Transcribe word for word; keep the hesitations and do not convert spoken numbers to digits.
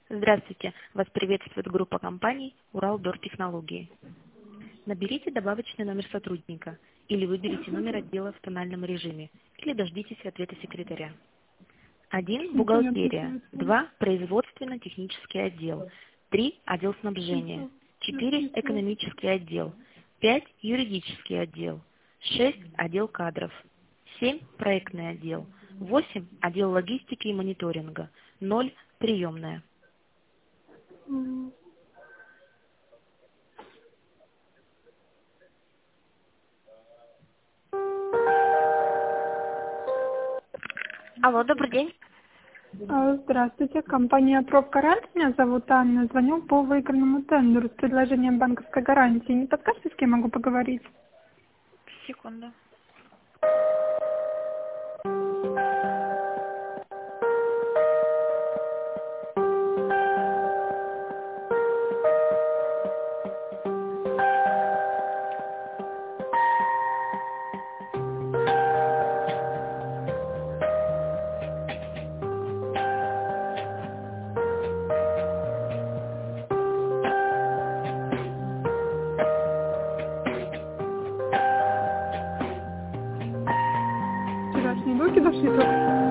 Здравствуйте! Вас приветствует группа компаний «Уралдортехнологии». Наберите добавочный номер сотрудника или выберите номер отдела в тональном режиме, или дождитесь ответа секретаря. один. Бухгалтерия. два. Производственно-технический отдел. три. Отдел снабжения. четыре. Экономический отдел. пять. Юридический отдел. шесть. Отдел кадров. семь. Проектный отдел. восемь. Отдел логистики и мониторинга. ноль. Приемная. Алло, добрый день. А, Здравствуйте, компания «Профгарант». Меня зовут Анна. Звоню по выигранному тендеру с предложением банковской гарантии. Не подскажете, с кем могу поговорить? Секунду. Вчерашние руки дошли только.